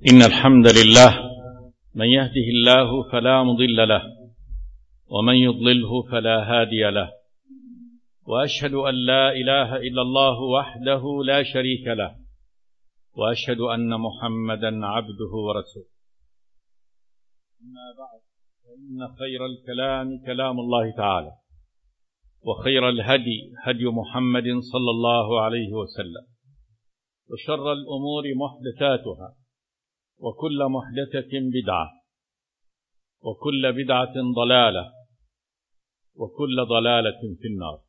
إن الحمد لله من يهده الله فلا مضل له ومن يضلله فلا هادي له، وأشهد أن لا إله إلا الله وحده لا شريك له، وأشهد أن محمدا عبده ورسوله. أما بعد، فإن خير الكلام كلام الله تعالى، وخير الهدي هدي محمد صلى الله عليه وسلم، وشر الأمور محدثاتها، وكل محدثة بدعة، وكل بدعة ضلالة، وكل ضلالة في النار.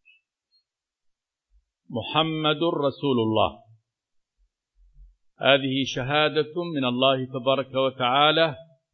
محمد رسول الله، هذه شهادة من الله تبارك وتعالى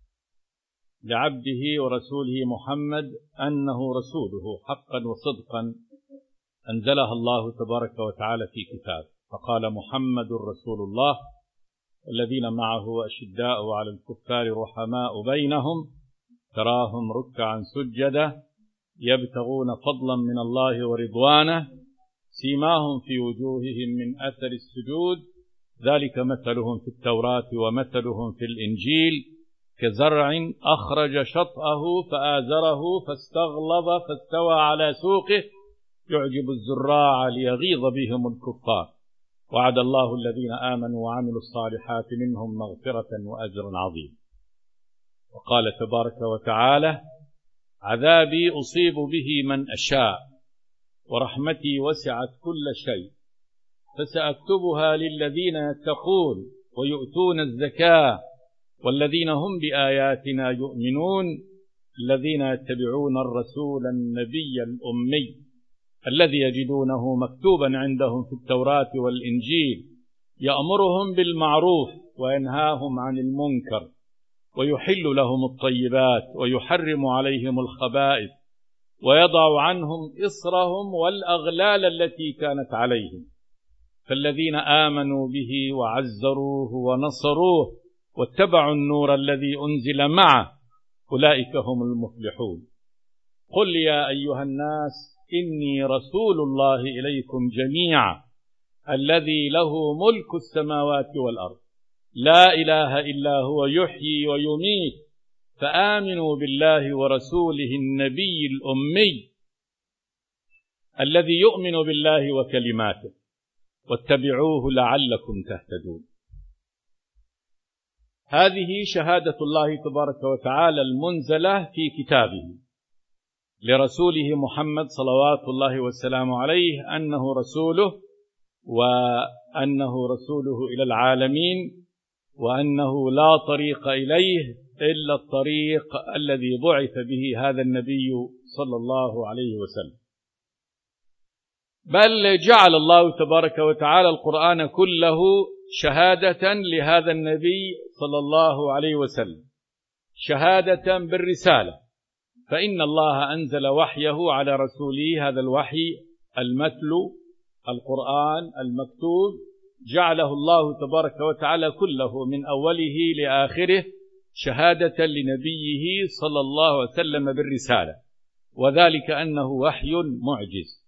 لعبده ورسوله محمد أنه رسوله حقا وصدقا، أنزلها الله تبارك وتعالى في كتابه، فقال محمد رسول الله والذين معه أشداء على الكفار رحماء بينهم تراهم ركعا سجدا يبتغون فضلا من الله ورضوانه سيماهم في وجوههم من أثر السجود ذلك مثلهم في التوراة ومثلهم في الإنجيل كزرع أخرج شطأه فآزره فاستغلظ فاستوى على سوقه يعجب الزراع ليغيظ بهم الكفار. وعد الله الذين آمنوا وعملوا الصالحات منهم مغفرة وأجرا عظيما. وقال تبارك وتعالى: عذابي أصيب به من أشاء ورحمتي وسعت كل شيء فسأكتبها للذين يتقون ويؤتون الزكاة والذين هم بآياتنا يؤمنون الذين يتبعون الرسول النبي الأمي الذي يجدونه مكتوبا عندهم في التوراة والإنجيل يأمرهم بالمعروف وينهاهم عن المنكر ويحل لهم الطيبات ويحرم عليهم الخبائث ويضع عنهم إصرهم والأغلال التي كانت عليهم. فالذين آمنوا به وعزروه ونصروه واتبعوا النور الذي أنزل معه أولئك هم المفلحون. قل يا أيها الناس إني رسول الله إليكم جميعا الذي له ملك السماوات والأرض لا إله إلا هو يحيي ويميت فآمنوا بالله ورسوله النبي الأمي الذي يؤمن بالله وكلماته واتبعوه لعلكم تهتدون. هذه شهادة الله تبارك وتعالى المنزلة في كتابه لرسوله محمد صلوات الله والسلام عليه أنه رسوله، وأنه رسوله إلى العالمين، وأنه لا طريق إليه إلا الطريق الذي بعث به هذا النبي صلى الله عليه وسلم. بل جعل الله تبارك وتعالى القرآن كله شهادة لهذا النبي صلى الله عليه وسلم، شهادة بالرسالة، فإن الله أنزل وحيه على رسوله، هذا الوحي المتلو القرآن المكتوب جعله الله تبارك وتعالى كله من أوله لآخره شهادة لنبيه صلى الله عليه وسلم بالرسالة، وذلك أنه وحي معجز،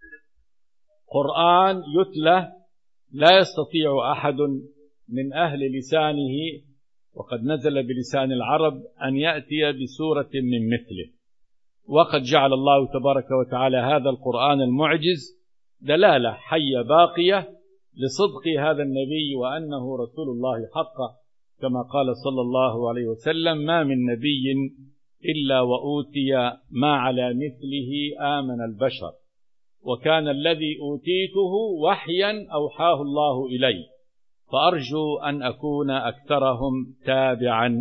قرآن يتلى لا يستطيع أحد من أهل لسانه وقد نزل بلسان العرب أن يأتي بسورة من مثله. وقد جعل الله تبارك وتعالى هذا القرآن المعجز دلالة حية باقية لصدق هذا النبي وأنه رسول الله حقا، كما قال صلى الله عليه وسلم: ما من نبي إلا وأوتي ما على مثله آمن البشر، وكان الذي أوتيته وحيا أوحاه الله إلي، فأرجو أن أكون أكثرهم تابعا.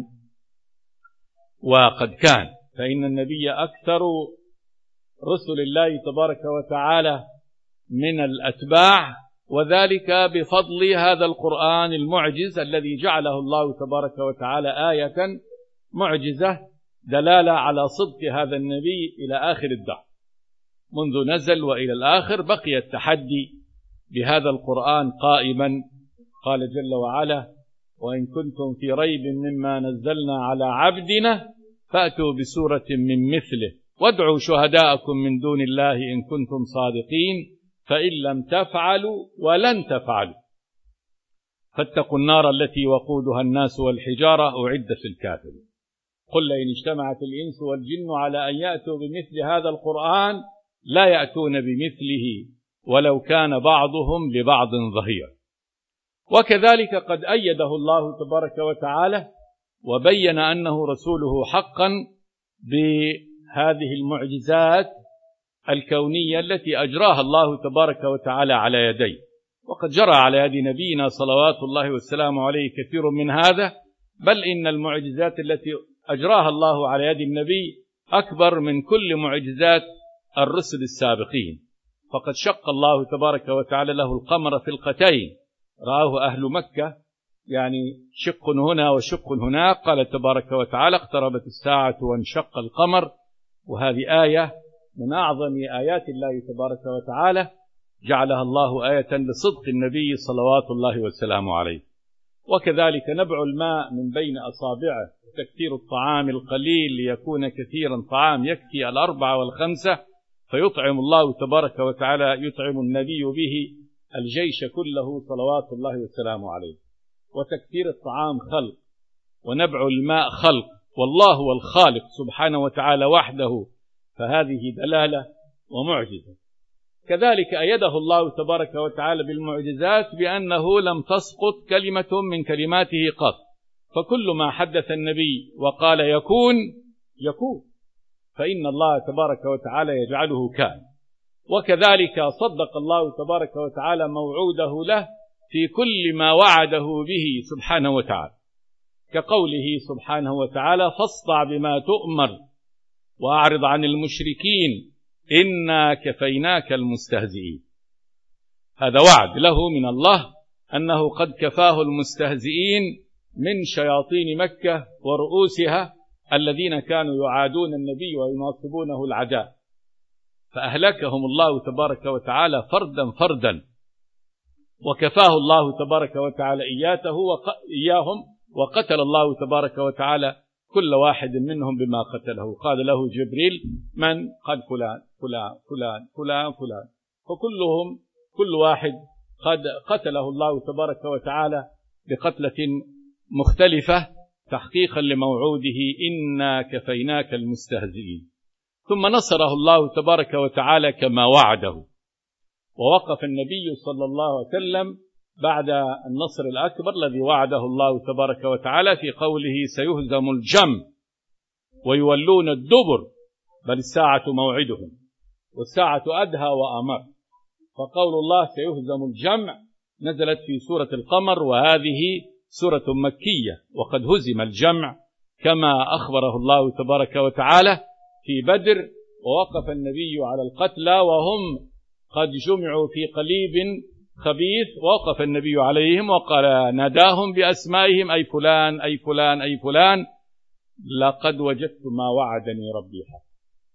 وقد كان، فإن النبي أكثر رسل الله تبارك وتعالى من الأتباع، وذلك بفضل هذا القرآن المعجز الذي جعله الله تبارك وتعالى آية معجزة دلالة على صدق هذا النبي إلى آخر الدهر، منذ نزل وإلى الآخر بقي التحدي بهذا القرآن قائما. قال جل وعلا: وإن كنتم في ريب مما نزلنا على عبدنا فأتوا بسورة من مثله وادعوا شهداءكم من دون الله إن كنتم صادقين فإن لم تفعلوا ولن تفعلوا. فاتقوا النار التي وقودها الناس والحجارة أعدت للكافرين. قل لئن اجتمعت الإنس والجن على أن يأتوا بمثل هذا القرآن لا يأتون بمثله ولو كان بعضهم لبعض ظهيرا. وكذلك قد أيده الله تبارك وتعالى وبين أنه رسوله حقا بهذه المعجزات الكونية التي أجراها الله تبارك وتعالى على يديه. وقد جرى على يد نبينا صلوات الله والسلام عليه كثير من هذا، بل إن المعجزات التي أجراها الله على يد النبي أكبر من كل معجزات الرسل السابقين. فقد شق الله تبارك وتعالى له القمر فلقتين رآه أهل مكة، يعني شق هنا وشق هناك. قال تبارك وتعالى اقتربت الساعة وانشق القمر، وهذه آية من أعظم آيات الله تبارك وتعالى جعلها الله آية لصدق النبي صلوات الله والسلام عليه. وكذلك نبع الماء من بين أصابعه، وتكثير الطعام القليل ليكون كثيرا، طعام يكفي 4 و5 فيطعم الله تبارك وتعالى يطعم النبي به الجيش كله صلوات الله والسلام عليه. وتكثير الطعام خلق، ونبع الماء خلق، والله هو الخالق سبحانه وتعالى وحده، فهذه دلالة ومعجزة. كذلك أيده الله تبارك وتعالى بالمعجزات بأنه لم تسقط كلمة من كلماته قط، فكل ما حدث النبي وقال يكون يكون، فإن الله تبارك وتعالى يجعله كان. وكذلك صدق الله تبارك وتعالى موعوده له في كل ما وعده به سبحانه وتعالى، كقوله سبحانه وتعالى فاصدع بما تؤمر وأعرض عن المشركين إنا كفيناك المستهزئين. هذا وعد له من الله أنه قد كفاه المستهزئين من شياطين مكة ورؤوسها الذين كانوا يعادون النبي ويناصبونه العداء، فأهلكهم الله تبارك وتعالى فردا فردا، وكفاه الله تبارك وتعالى إياهم، وقتل الله تبارك وتعالى كل واحد منهم بما قتله. قال له جبريل من؟ قال فلان فلان فلان فلان فلان، فكلهم كل واحد قد قتله الله تبارك وتعالى بقتلة مختلفة تحقيقا لموعوده إنا كفيناك المستهزئين. ثم نصره الله تبارك وتعالى كما وعده، ووقف النبي صلى الله عليه وسلم بعد النصر الأكبر الذي وعده الله تبارك وتعالى في قوله سيهزم الجمع ويولون الدبر بل الساعة موعدهم والساعة أدهى وأمر. فقول الله سيهزم الجمع نزلت في سورة القمر، وهذه سورة مكية، وقد هزم الجمع كما أخبره الله تبارك وتعالى في بدر، ووقف النبي على القتلى وهم قد جمعوا في قليب خبيث، ووقف النبي عليهم وقال ناداهم بأسمائهم أي فلان أي فلان أي فلان لقد وجدت ما وعدني ربي حقا،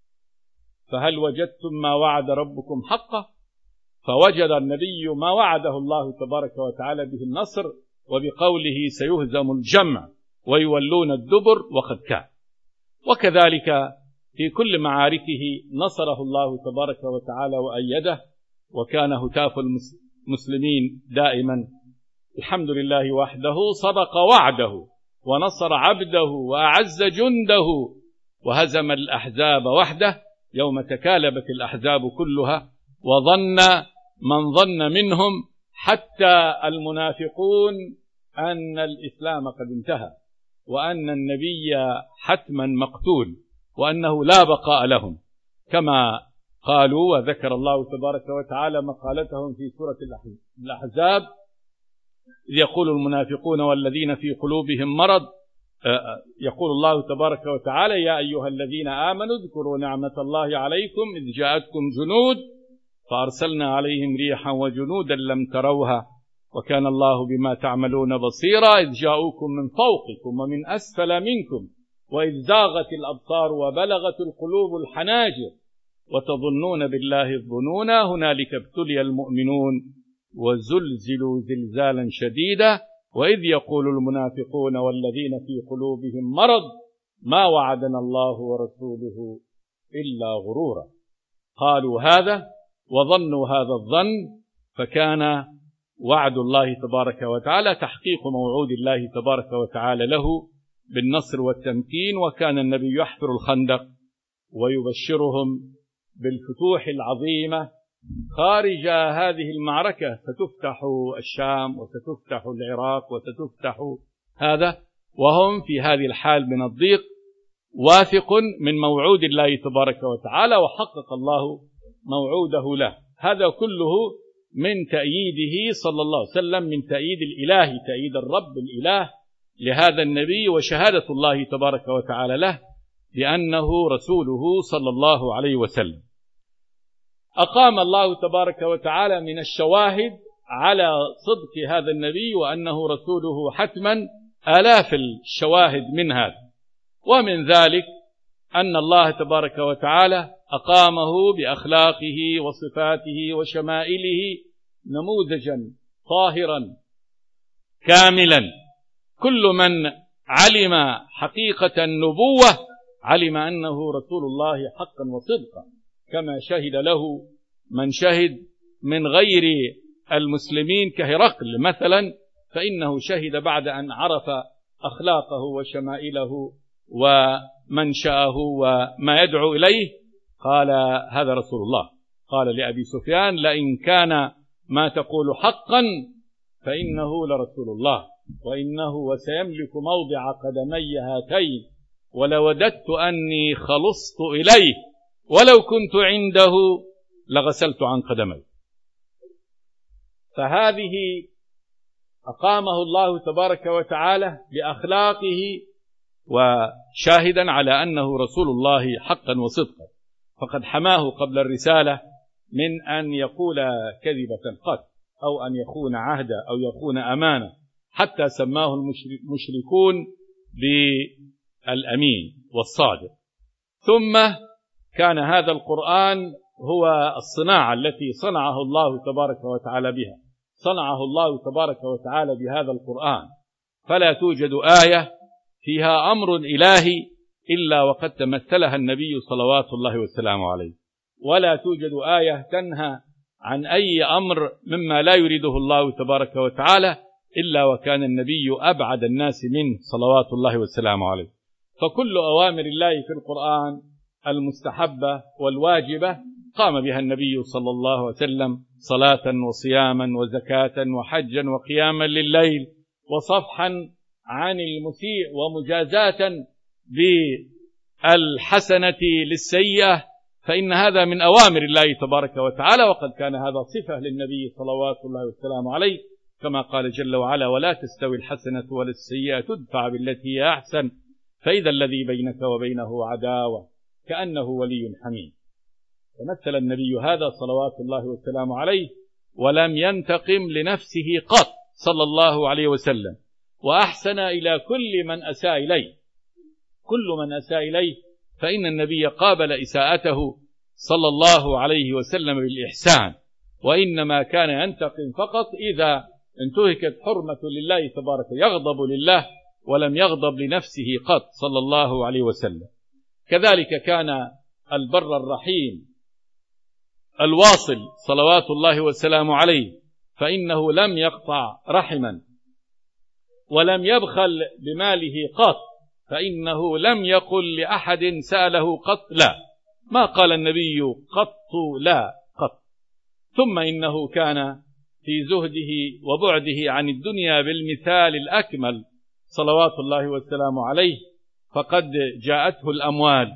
فهل وجدتم ما وعد ربكم حقا؟ فوجد النبي ما وعده الله تبارك وتعالى به النصر، وبقوله سيهزم الجمع ويولون الدبر وقد كان. وكذلك في كل معاركه نصره الله تبارك وتعالى وأيده، وكان هتاف المسلمين دائما الحمد لله وحده صدق وعده ونصر عبده وأعز جنده وهزم الأحزاب وحده يوم تكالبت الأحزاب كلها، وظن من ظن منهم حتى المنافقون أن الإسلام قد انتهى، وأن النبي حتما مقتول، وأنه لا بقاء لهم، كما قالوا. وذكر الله تبارك وتعالى مقالتهم في سورة الأحزاب إذ يقول المنافقون والذين في قلوبهم مرض، يقول الله تبارك وتعالى يا أيها الذين آمنوا اذكروا نعمة الله عليكم إذ جاءتكم جنود فأرسلنا عليهم ريحا وجنودا لم تروها وكان الله بما تعملون بصيرا إذ جاءوكم من فوقكم ومن أسفل منكم وإذ زاغت الأبصار وبلغت القلوب الحناجر وتظنون بالله الظنونا هنالك ابتلي المؤمنون وزلزلوا زلزالا شديدا وإذ يقول المنافقون والذين في قلوبهم مرض ما وعدنا الله ورسوله إلا غرورا. قالوا هذا وظنوا هذا الظن، فكان وعد الله تبارك وتعالى، تحقيق موعود الله تبارك وتعالى له بالنصر والتمكين. وكان النبي يحفر الخندق ويبشرهم بالفتوح العظيمة خارج هذه المعركة، ستفتح الشام وستفتح العراق وستفتح هذا، وهم في هذه الحال من الضيق، واثق من موعود الله تبارك وتعالى، وحقق الله موعوده له. هذا كله من تأييده صلى الله عليه وسلم، من تأييد الإله، تأييد الرب الإله لهذا النبي، وشهادة الله تبارك وتعالى له بأنه رسوله صلى الله عليه وسلم. أقام الله تبارك وتعالى من الشواهد على صدق هذا النبي وأنه رسوله حتما آلاف الشواهد من هذا، ومن ذلك أن الله تبارك وتعالى أقامه بأخلاقه وصفاته وشمائله نموذجا طاهرا كاملا. كل من علم حقيقة النبوة علم أنه رسول الله حقا وصدقا، كما شهد له من شهد من غير المسلمين كهرقل مثلا، فإنه شهد بعد أن عرف أخلاقه وشمائله ومنشأه وما يدعو إليه، قال هذا رسول الله. قال لأبي سفيان: لئن كان ما تقول حقا فإنه لرسول الله، وإنه وسيملك موضع قدمي هاتين، ولوددت أني خلصت إليه، ولو كنت عنده لغسلت عن قدمي. فهذه أقامه الله تبارك وتعالى بأخلاقه، وشاهدا على أنه رسول الله حقا وصدقا، فقد حماه قبل الرسالة من أن يقول كذبة قط، أو أن يخون عهدا، أو يخون أمانة، حتى سماه المشركون بالأمين والصادق. ثم كان هذا القرآن هو الصناعة التي صنعه الله تبارك وتعالى بها، صنعه الله تبارك وتعالى بهذا القرآن، فلا توجد آية فيها أمر إلهي إلا وقد تمثلها النبي صلوات الله وسلامه عليه، ولا توجد آية تنهى عن أي أمر مما لا يريده الله تبارك وتعالى إلا وكان النبي أبعد الناس منه صلوات الله وسلامه عليه. فكل أوامر الله في القرآن المستحبة والواجبة قام بها النبي صلى الله عليه وسلم، صلاة وصياما وزكاة وحجا وقياما لليل وصفحا عن المسيء ومجازاة بالحسنة للسيئة، فإن هذا من أوامر الله تبارك وتعالى، وقد كان هذا صفة للنبي صلوات الله وسلامه عليه، كما قال جل وعلا: ولا تستوي الحسنة ولا السيئة تدفع بالتي هي أحسن فإذا الذي بينك وبينه عداوة كأنه ولي حميم. فمثل النبي هذا صلوات الله وسلامه عليه، ولم ينتقم لنفسه قط صلى الله عليه وسلم، وأحسن إلى كل من أساء إليه. كل من أساء إليه فإن النبي قابل إساءته صلى الله عليه وسلم بالإحسان، وإنما كان ينتقم فقط إذا انتهكت حرمة لله تبارك، يغضب لله ولم يغضب لنفسه قط صلى الله عليه وسلم. كذلك كان البر الرحيم الواصل صلوات الله وسلامه عليه، فإنه لم يقطع رحما ولم يبخل بماله قط، فإنه لم يقل لأحد سأله قط لا، ما قال النبي قط لا قط. ثم إنه كان في زهده وبعده عن الدنيا بالمثال الأكمل صلوات الله وسلامه عليه، فقد جاءته الأموال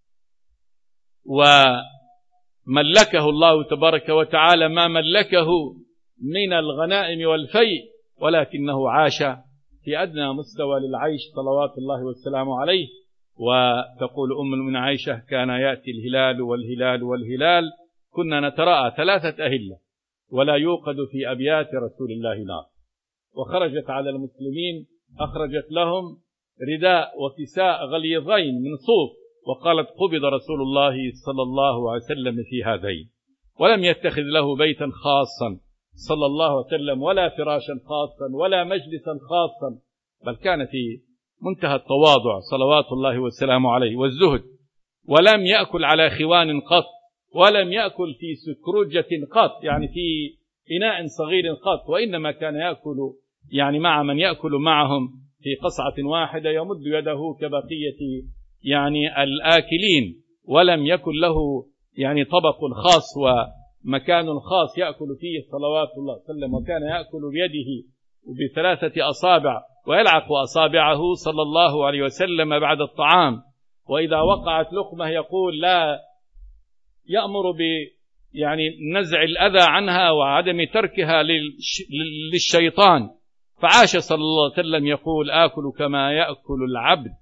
وملكه الله تبارك وتعالى ما ملكه من الغنائم والفيء، ولكنه عاش في أدنى مستوى للعيش صلوات الله وسلامه عليه. وتقول أم المؤمنين عائشة: كان يأتي الهلال والهلال والهلال، كنا نتراءى 3 أهلة ولا يوقد في أبيات رسول الله نار. وخرجت على المسلمين، أخرجت لهم رداء وكساء غليظين من صوف، وقالت: قبض رسول الله صلى الله عليه وسلم في هذين، ولم يتخذ له بيتا خاصا صلى الله عليه وسلم، ولا فراشا خاصا ولا مجلسا خاصا، بل كان في منتهى التواضع صلوات الله وسلامه عليه والزهد، ولم يأكل على خوان قط، ولم يأكل في سكرجة قط، يعني في إناء صغير قط، وإنما كان يأكل يعني مع من يأكل معهم في قصعة واحدة، يمد يده كبقية يعني الآكلين، ولم يكن له يعني طبق خاص ومكان خاص يأكل فيه صلوات الله عليه وسلم، وكان يأكل بيده ب3 أصابع، ويلعق أصابعه صلى الله عليه وسلم بعد الطعام، وإذا وقعت لقمة يقول لا يأمر يعني نزع الأذى عنها وعدم تركها للشيطان. فعاش صلى الله عليه وسلم يقول آكل كما يأكل العبد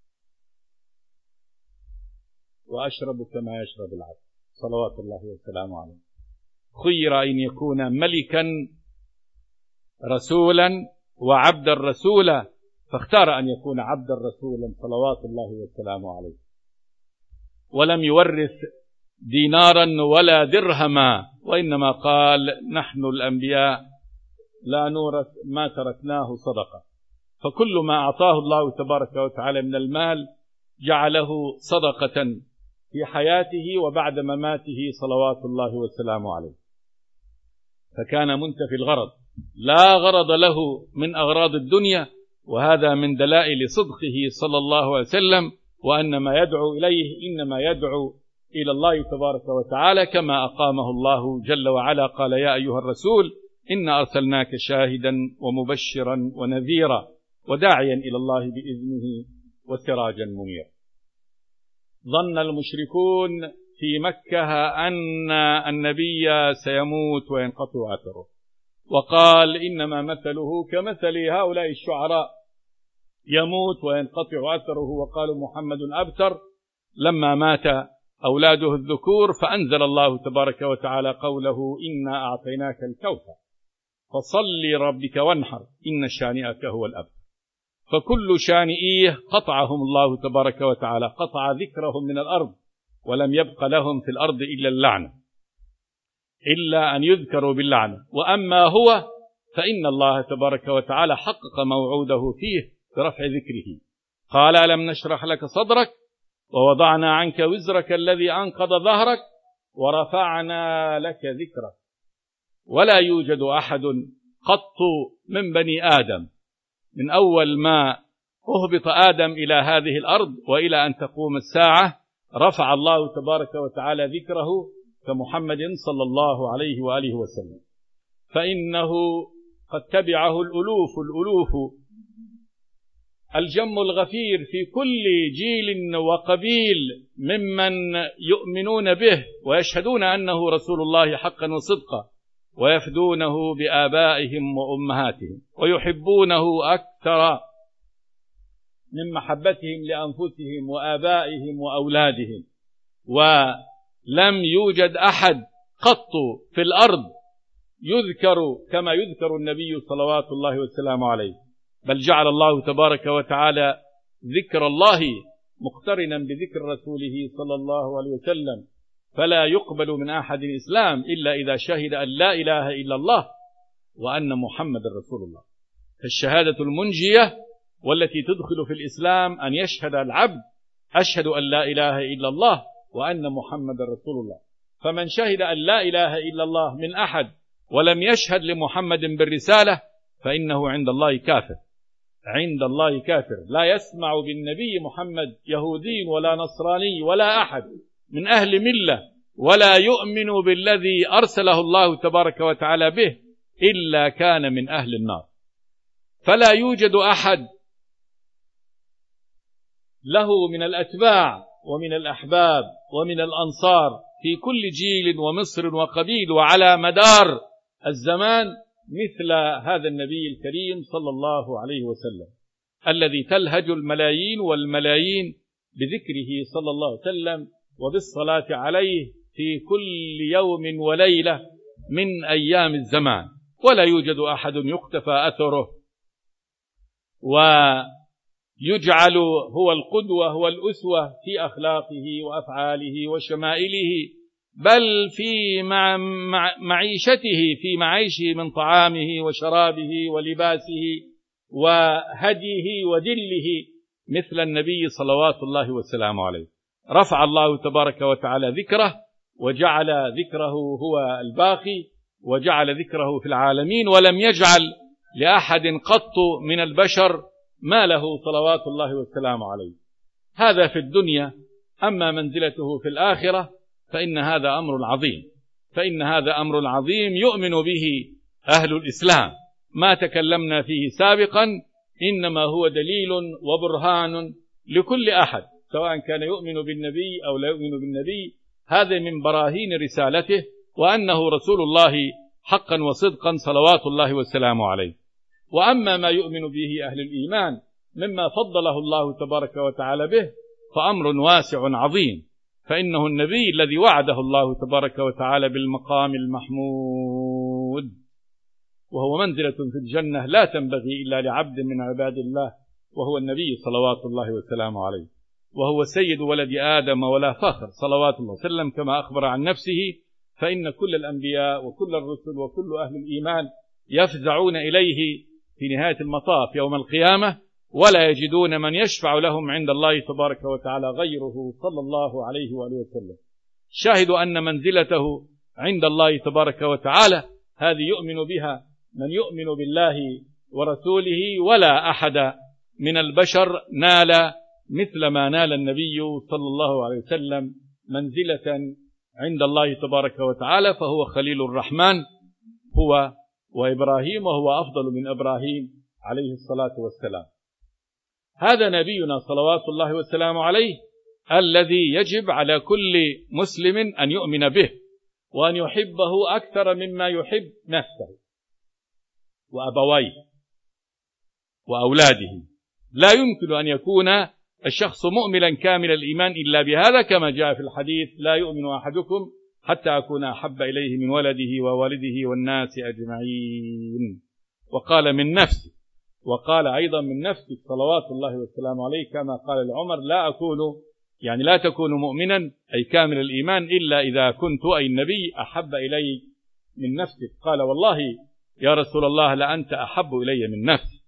وأشرب كما يشرب العبد صلوات الله وسلامه عليه. خير أن يكون ملكا رسولا وعبدا رسولا، فاختار أن يكون عبدا رسولا صلوات الله وسلامه عليه، ولم يورث دينارا ولا درهما، وإنما قال نحن الأنبياء لا نورث ما تركناه صدقة. فكل ما أعطاه الله تبارك وتعالى من المال جعله صدقة في حياته وبعد مماته صلوات الله وسلامه عليه. فكان منتفي الغرض، لا غرض له من أغراض الدنيا، وهذا من دلائل صدقه صلى الله عليه وسلم، وأن ما يدعو إليه إنما يدعو إلى الله تبارك وتعالى كما أقامه الله جل وعلا. قال يا أيها الرسول إنا أرسلناك شاهدا ومبشرا ونذيرا وداعيا إلى الله بإذنه وسراجا منيرا. ظن المشركون في مكة أن النبي سيموت وينقطع أثره، وقال إنما مثله كمثل هؤلاء الشعراء يموت وينقطع أثره، وقالوا محمد أبتر لما مات أولاده الذكور، فأنزل الله تبارك وتعالى قوله إنا أعطيناك الكوثر فصل لربك وانحر إن شانئك هو الأبتر. فكل شانئيه قطعهم الله تبارك وتعالى، قطع ذكرهم من الأرض، ولم يبق لهم في الأرض إلا اللعنة، إلا أن يذكروا باللعنة. وأما هو فإن الله تبارك وتعالى حقق موعوده فيه برفع ذكره. قال ألم نشرح لك صدرك ووضعنا عنك وزرك الذي أنقض ظهرك ورفعنا لك ذكرك. ولا يوجد أحد قط من بني آدم من أول ما أهبط آدم إلى هذه الأرض وإلى أن تقوم الساعة رفع الله تبارك وتعالى ذكره كمحمد صلى الله عليه وآله وسلم، فإنه قد تبعه الألوف الجم الغفير في كل جيل وقبيل ممن يؤمنون به ويشهدون أنه رسول الله حقا وصدقا، ويفدونه بآبائهم وأمهاتهم ويحبونه أكثر من محبتهم لأنفسهم وآبائهم وأولادهم. ولم يوجد أحد قط في الأرض يذكر كما يذكر النبي صلوات الله وسلامه عليه، بل جعل الله تبارك وتعالى ذكر الله مقترنا بذكر رسوله صلى الله عليه وسلم، فلا يقبل من أحد الإسلام إلا إذا شهد أن لا إله إلا الله وأن محمد رسول الله. فالشهادة المنجية والتي تدخل في الإسلام أن يشهد العبد أشهد أن لا إله إلا الله وأن محمد رسول الله. فمن شهد أن لا إله إلا الله من أحد ولم يشهد لمحمد بالرسالة فإنه عند الله كافر، عند الله كافر. لا يسمع بالنبي محمد يهودي ولا نصراني ولا أحد من أهل ملة، ولا يؤمن بالذي أرسله الله تبارك وتعالى به إلا كان من أهل النار. فلا يوجد أحد له من الأتباع ومن الأحباب ومن الأنصار في كل جيل ومصر وقبيل وعلى مدار الزمان مثل هذا النبي الكريم صلى الله عليه وسلم، الذي تلهج الملايين والملايين بذكره صلى الله عليه وسلم وبالصلاة عليه في كل يوم وليلة من أيام الزمان. ولا يوجد أحد يقتفى أثره ويجعل هو القدوة هو الأسوة في أخلاقه وأفعاله وشمائله، بل في معيشته، في معيشه من طعامه وشرابه ولباسه وهديه ودله مثل النبي صلوات الله وسلامه عليه. رفع الله تبارك وتعالى ذكره وجعل ذكره هو الباقي، وجعل ذكره في العالمين، ولم يجعل لأحد قط من البشر ما له صلوات الله والسلام عليه. هذا في الدنيا. أما منزلته في الآخرة فإن هذا أمر عظيم يؤمن به أهل الإسلام. ما تكلمنا فيه سابقا إنما هو دليل وبرهان لكل أحد، سواء كان يؤمن بالنبي أو لا يؤمن بالنبي. هذا من براهين رسالته، وأنه رسول الله حقا وصدقا صلوات الله والسلام عليه. وأما ما يؤمن به أهل الإيمان مما فضله الله تبارك وتعالى به فأمر واسع عظيم، فإنه النبي الذي وعده الله تبارك وتعالى بالمقام المحمود، وهو منزلة في الجنة لا تنبغي إلا لعبد من عباد الله، وهو النبي صلوات الله والسلام عليه، وهو سيد ولد آدم ولا فخر صلوات الله وسلم، كما أخبر عن نفسه. فإن كل الأنبياء وكل الرسل وكل أهل الإيمان يفزعون إليه في نهاية المطاف يوم القيامة، ولا يجدون من يشفع لهم عند الله تبارك وتعالى غيره صلى الله عليه وآله وسلم. شاهدوا أن منزلته عند الله تبارك وتعالى هذه يؤمن بها من يؤمن بالله ورسوله، ولا أحد من البشر نال مثل ما نال النبي صلى الله عليه وسلم منزلة عند الله تبارك وتعالى، فهو خليل الرحمن هو وإبراهيم، وهو أفضل من إبراهيم عليه الصلاة والسلام. هذا نبينا صلوات الله والسلام عليه الذي يجب على كل مسلم أن يؤمن به وأن يحبه أكثر مما يحب نفسه وأبويه وأولاده. لا يمكن أن يكون الشخص مؤمنا كامل الإيمان إلا بهذا، كما جاء في الحديث: لا يؤمن أحدكم حتى أكون أحب إليه من ولده ووالده والناس أجمعين. وقال من نفسه، وقال أيضا من نفسك صلوات الله والسلام عليه، كما قال لعمر: لا تكون مؤمنا أي كامل الإيمان إلا إذا كنت أي النبي أحب إلي من نفسك. قال: والله يا رسول الله لأنت أحب إلي من نفسي.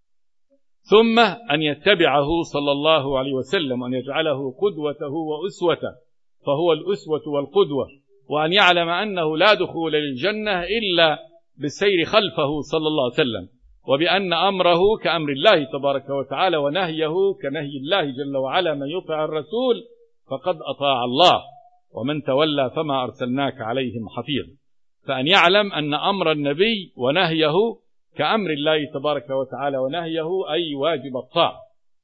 ثم أن يتبعه صلى الله عليه وسلم، أن يجعله قدوته وأسوته، فهو الأسوة والقدوة، وأن يعلم أنه لا دخول للجنة إلا بالسير خلفه صلى الله عليه وسلم، وبأن أمره كأمر الله تبارك وتعالى، ونهيه كنهي الله جل وعلا: من يطع الرسول فقد أطاع الله ومن تولى فما أرسلناك عليهم حفيظا. فأن يعلم أن أمر النبي ونهيه كأمر الله تبارك وتعالى، ونهيه أي واجب الطاعة،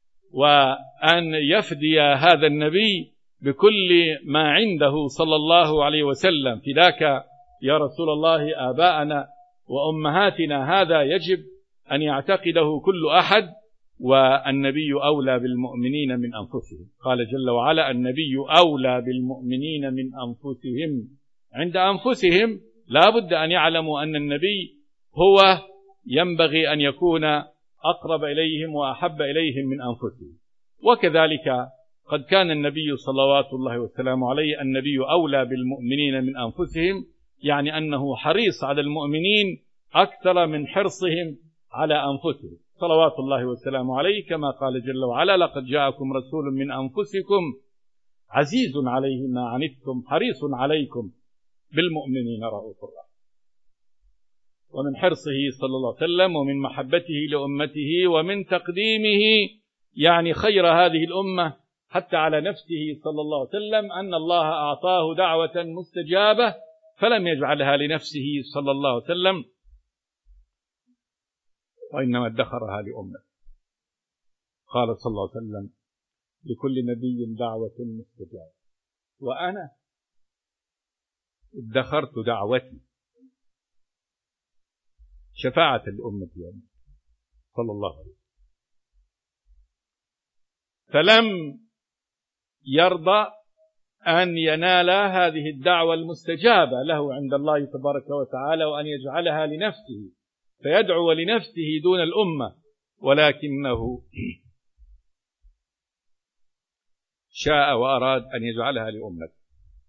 وأن يفدي هذا النبي بكل ما عنده صلى الله عليه وسلم: فداك يا رسول الله آباءنا وأمهاتنا. هذا يجب أن يعتقده كل أحد، والنبي أولى بالمؤمنين من أنفسهم. قال جل وعلا: النبي أولى بالمؤمنين من أنفسهم. عند أنفسهم لا بد أن يعلموا أن النبي هو ينبغي أن يكون أقرب إليهم وأحب إليهم من أنفسهم. وكذلك قد كان النبي صلوات الله والسلام عليه النبي أولى بالمؤمنين من أنفسهم، يعني أنه حريص على المؤمنين أكثر من حرصهم على أنفسهم صلوات الله والسلام عليه، كما قال جل وعلا: لقد جاءكم رسول من أنفسكم عزيز عليه ما عنتم حريص عليكم بالمؤمنين رؤوف رحيم. ومن حرصه صلى الله عليه وسلم ومن محبته لأمته ومن تقديمه يعني خير هذه الأمة حتى على نفسه صلى الله عليه وسلم أن الله أعطاه دعوة مستجابة فلم يجعلها لنفسه صلى الله عليه وسلم، وإنما ادخرها لأمته. قال صلى الله عليه وسلم: لكل نبي دعوة مستجابة، وأنا ادخرت دعوتي شفاعة لأمتي صلى الله عليه وسلم. فلم يرضى أن ينال هذه الدعوة المستجابة له عند الله تبارك وتعالى وأن يجعلها لنفسه فيدعو لنفسه دون الأمة، ولكنه شاء وأراد أن يجعلها لأمته.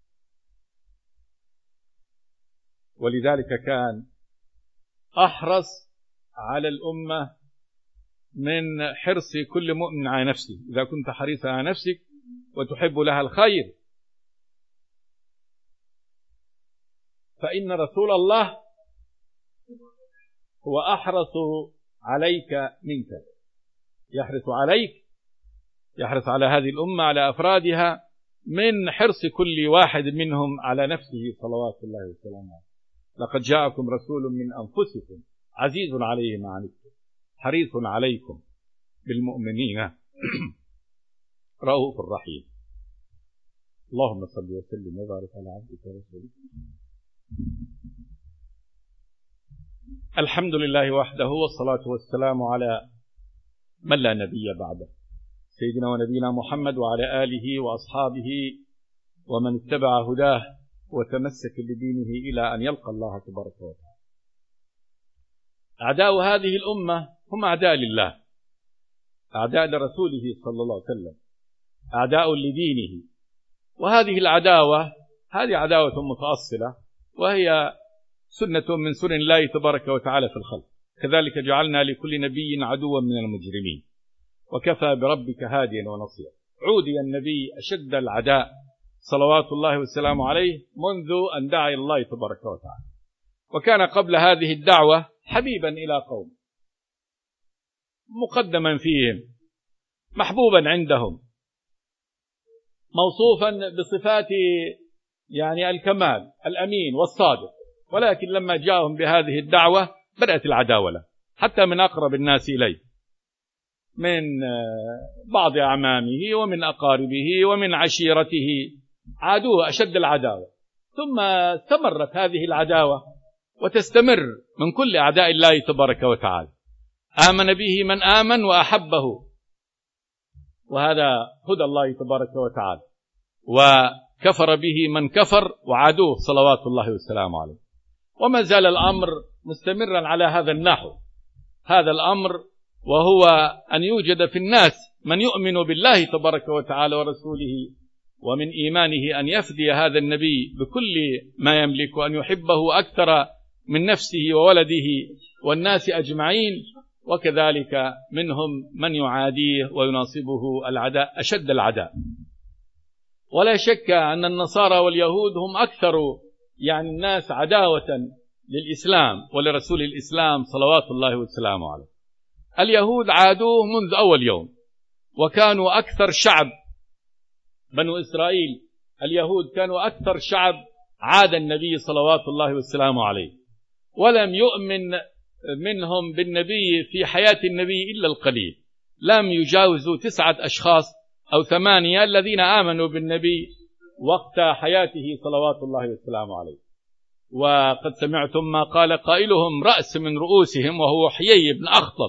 ولذلك كان أحرص على الأمة من حرص كل مؤمن على نفسه. إذا كنت حريصا على نفسك وتحب لها الخير، فإن رسول الله هو أحرص عليك منك، يحرص عليك، يحرص على هذه الأمة، على أفرادها، من حرص كل واحد منهم على نفسه صلوات الله وسلامه. لقد جاءكم رسول من أنفسكم عزيز عليه ما عنتم حريص عليكم بالمؤمنين رؤوف رحيم. اللهم صل وسلم وبارك على عبدك ورسولك. الحمد لله وحده، والصلاة والسلام على من لا نبي بعده، سيدنا ونبينا محمد وعلى آله وأصحابه ومن اتبع هداه وتمسك بدينه إلى أن يلقى الله تبارك وتعالى. أعداء هذه الأمة هم أعداء لله، أعداء لرسوله صلى الله عليه وسلم، أعداء لدينه. وهذه العداوة هذه عداوة متأصلة، وهي سنة من سنن الله تبارك وتعالى في الخلق. كذلك جعلنا لكل نبي عدوا من المجرمين، وكفى بربك هاديا ونصيرا. عودي النبي أشد العداء صلوات الله والسلام عليه منذ أن دعا إلى الله تبارك وتعالى، وكان قبل هذه الدعوة حبيبا إلى قوم، مقدما فيهم، محبوبا عندهم، موصوفا بصفات يعني الكمال، الأمين والصادق. ولكن لما جاءهم بهذه الدعوة بدأت العداوة له، حتى من أقرب الناس إليه، من بعض أعمامه ومن أقاربه ومن عشيرته، عادوه أشد العداوة. ثم استمرت هذه العداوة وتستمر من كل أعداء الله تبارك وتعالى. آمن به من آمن وأحبه، وهذا هدى الله تبارك وتعالى، وكفر به من كفر وعادوه صلوات الله والسلام عليه. وما زال الأمر مستمرا على هذا النحو، هذا الأمر وهو أن يوجد في الناس من يؤمن بالله تبارك وتعالى ورسوله، ومن إيمانه أن يفدي هذا النبي بكل ما يملك، وأن يحبه أكثر من نفسه وولده والناس أجمعين. وكذلك منهم من يعاديه ويناصبه العداء أشد العداء. ولا شك أن النصارى واليهود هم أكثر يعني الناس عداوة للإسلام ولرسول الإسلام صلوات الله والسلام عليه. اليهود عادوه منذ أول يوم، وكانوا أكثر شعب، بنو إسرائيل اليهود كانوا أكثر شعب عاد النبي صلوات الله والسلام عليه، ولم يؤمن منهم بالنبي في حياة النبي إلا القليل، لم يجاوزوا 9 أشخاص أو 8 الذين آمنوا بالنبي وقت حياته صلوات الله والسلام عليه. وقد سمعتم ما قال قائلهم رأس من رؤوسهم وهو حيي بن أخطب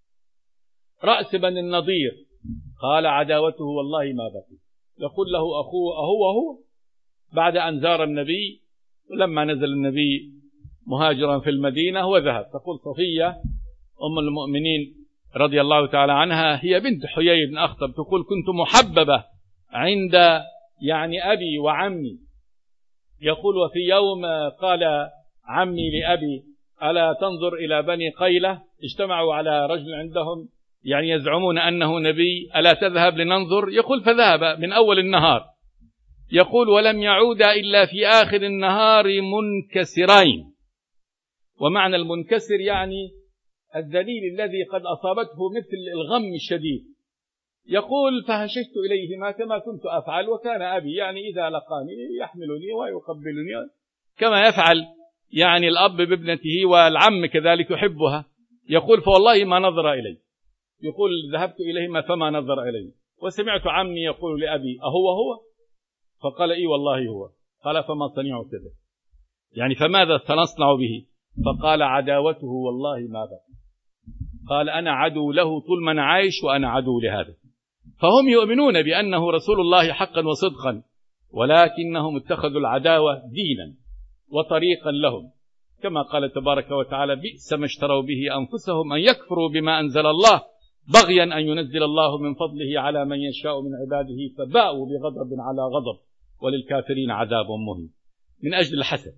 رأس بني النضير، قال عداوته والله ما بقي. يقول له أخوه أهو بعد أن زار النبي، ولما نزل النبي مهاجرا في المدينة وذهب. تقول صفية أم المؤمنين رضي الله تعالى عنها، هي بنت حيي بن أخطب، تقول كنت محببة عند يعني أبي وعمي. يقول وفي يوم قال عمي لأبي ألا تنظر إلى بني قيلة، اجتمعوا على رجل عندهم يعني يزعمون أنه نبي، ألا تذهب لننظر؟ يقول فذهب من أول النهار، يقول ولم يعودا إلا في آخر النهار منكسرين. ومعنى المنكسر يعني الذليل الذي قد أصابته مثل الغم الشديد. يقول فهششت إليهما كما كنت أفعل، وكان أبي يعني إذا لقاني يحملني ويقبلني كما يفعل يعني الأب بابنته، والعم كذلك يحبها. يقول فوالله ما نظر إلي، يقول ذهبت إليهما فما نظر إلي، وسمعت عمي يقول لأبي أهو؟ فقال إي والله هو. قال فما صنعوا كذا، يعني فماذا سنصنع به؟ فقال عداوته والله ما بقي. قال أنا عدو له طول ما أنا عايش، وأنا عدو لهذا. فهم يؤمنون بأنه رسول الله حقا وصدقا، ولكنهم اتخذوا العداوة دينا وطريقا لهم، كما قال تبارك وتعالى بئس ما اشتروا به أنفسهم أن يكفروا بما أنزل الله بغيا أن ينزل الله من فضله على من يشاء من عباده، فباءوا بغضب على غضب وللكافرين عذاب مهين. من أجل الحسد،